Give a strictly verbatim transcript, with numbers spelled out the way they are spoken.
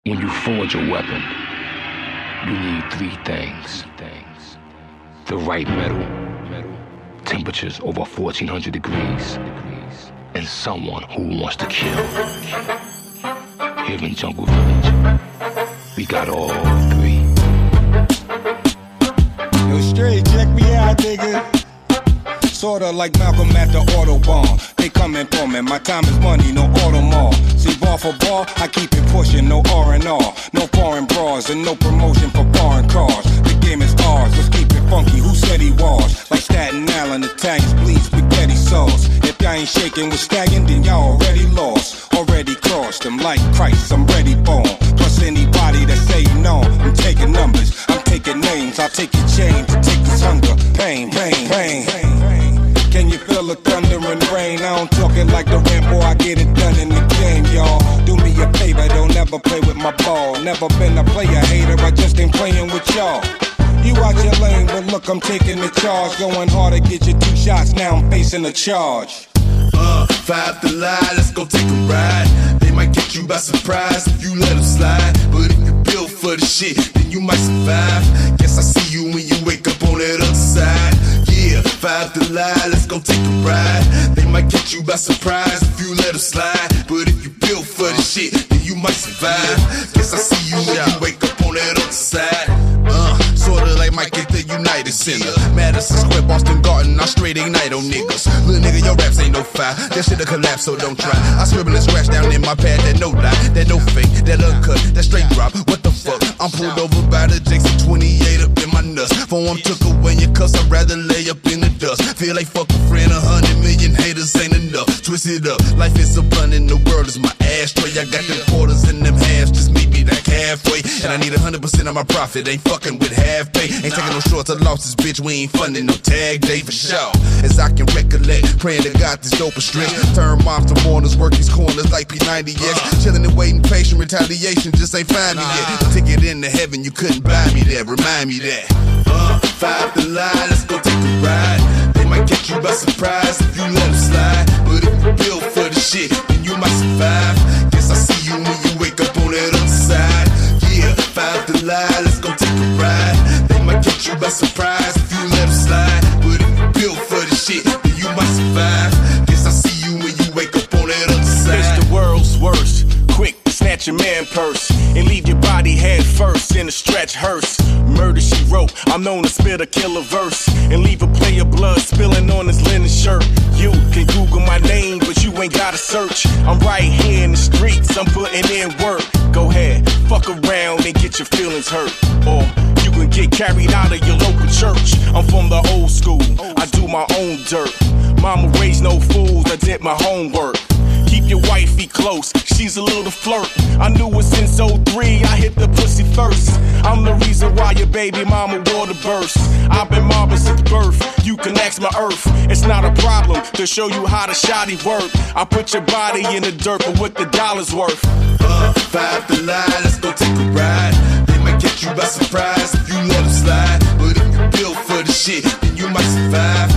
When you forge a weapon, you need three things. The right metal, temperatures over fourteen hundred degrees, and someone who wants to kill. Here in Jungle Village, we got all three. Yo, straight, check me out, nigga. Sorta like Malcolm at the Autobahn. They coming for me, my time is money, no Audemars. See, bar for bar, I keep it pushing, no R and R. No foreign bras and no promotion for foreign cars. The game is ours, let's keep it funky, who said he was? Like Staten Island, Italians bleed spaghetti sauce. If y'all ain't shaking with stagging, then y'all already lost. Already crossed them like Christ, I'm ready for 'em. Plus anybody that say no, I'm taking numbers, I'm taking names. I'll take your chain to take this hunger, pain, pain, pain. Can you feel the thunder and rain? I don't talk it like the Rambo, I get it done in the game, y'all. Do me a favor, don't ever play with my ball. Never been a player hater, I just ain't playing with y'all. You out your lane, but look, I'm taking the charge. Going hard to get you two shots, now I'm facing a charge. Uh, five to lie, let's go take a ride. They might get you by surprise if you let them slide. But if you built for the shit, then you might survive. Guess I see you when you wake up on that other side. Yeah, five to lie, let's go take a ride. They might get you by surprise if you let them slide. But if you built for the shit, then you might survive. Guess I see you when you wake up on that other side. Uh, sorta like Mike at the United Center. Madison Square, Boston Garden, I straight ignite on niggas. Little nigga, your raps ain't no fire. That shit'll collapse, so don't try. I scribble and scratch down in my pad, that no lie, that no fake, that uncut, that straight drop. What the fuck? I'm pulled over by the Jackson twenty-eight up in my nuts. For I'm took away your cuss, I'd rather lay up in the dust. Feel like fuck a friend, a hundred million haters ain't enough. Twist it up, life is a blunt and the world is my ashtray. I got them quarters and them halves, just meet me like halfway. And I need a hundred percent of my profit, ain't fucking with half pay. Ain't taking no shorts or losses, bitch, we ain't funding no tag day for sure. As I can recollect, praying to God this dope is strict. Turn moms to mourners, work these corners like P ninety X. Chilling and waiting, patient, retaliation just ain't find me yet. Ticket into heaven, you couldn't buy me that, remind me that. Uh, five to lie, let's go take a ride. They might catch you by surprise if you let them slide. But if you built for the shit, then you might survive. Guess I see you when you wake up on that other side. Yeah, five to lie, let's go take a ride. They might catch you by surprise if you let them slide. But if you built for the shit, then you might survive. Guess I see you when you wake up on that other side. It's the world's worst. Quick to snatch your man purse and leave your body head first in a stretch hearse. Murder she wrote, I'm known to spit a killer verse and leave a player blood spilling on his linen shirt. You can Google my name, but you ain't gotta search. I'm right here in the streets, I'm putting in work. Go ahead, fuck around and get your feelings hurt. Or you can get carried out of your local church. I'm from the old school, I do my own dirt. Mama raised no fools, I did my homework. Keep your wifey close, she's a little flirt. I knew it since oh three, I hit the pussy first. I'm the reason why your baby mama water burst. I've been mobbing since birth, you can ask my earth. It's not a problem to show you how the shoddy work. I put your body in the dirt, but what the dollar's worth. Uh, five to lie, let's go take a ride. They might catch you by surprise if you let them slide. But if you built for the shit, then you might survive.